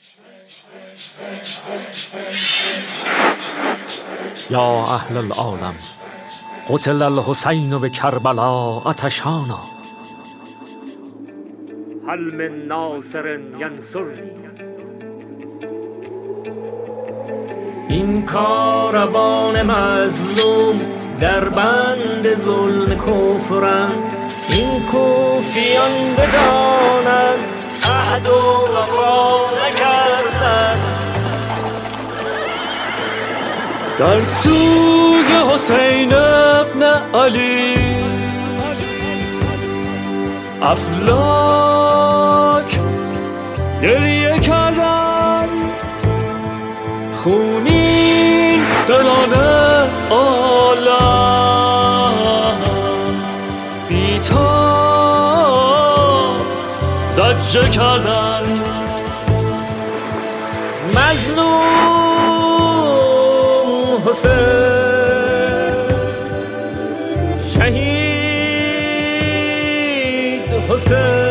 یا اهل العالم قتل الحسین بکربلا عطشانا هل من ناصر ینصرنی. این کاروان مظلوم در بند ظلم کفرند، این کوفیان بدانند عهد و وفا نکردند. در سوی حسین ابن علی افلاک گریه کردن، خونین دلان عالم بی‌تاب زجه کردن. مظلوم حسین، شهید حسین،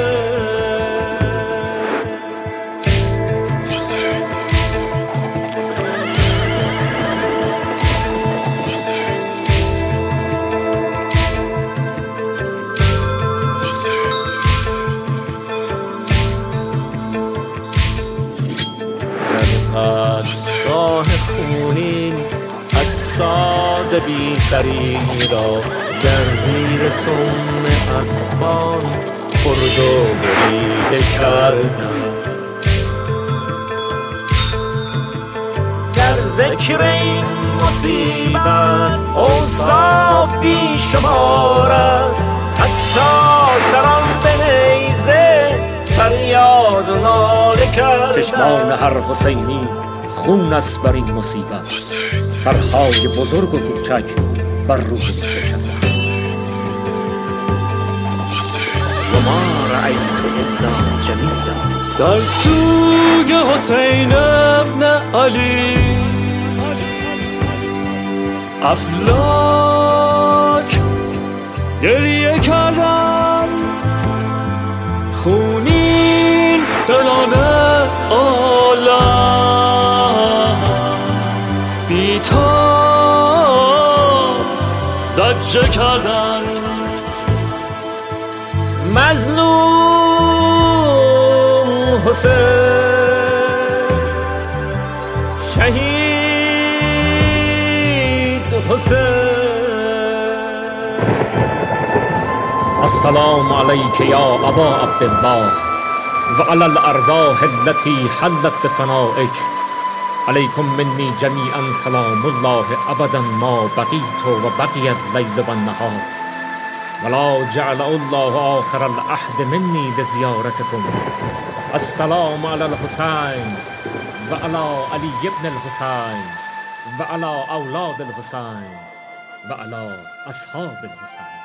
قدرگاه خونین اجساد بی سری را در زیر سم اسبان خورد و بریده کردند. در ذکر این مصیبت اوصاف بی شمار است، حتی سران به نیزه فریاد و ناله کردند. چشمان هر حسینی خون است بر این مصیبت، سرهای بزرگ و کوچک بر روی شکندند. و ما رأیت الا جمیلا. در سوی حسین ابن علی افلاک گریه کردن، خونین دلان عالم بی‌تاب زجه کردن. مظلوم حسین، شهید حسین. السلام علیک یا ابا عبدالله و علی الارواح التي حلت بفنائک. علیکم منی جمیعا سلام الله ابدا ما بقیت و بقی اللیل و النهار، ولا جعل الله آخر العهد منی لزیارتکم. السلام علی الحسین و علی علی ابن الحسین و علی اولاد الحسین و علی اصحاب الحسین.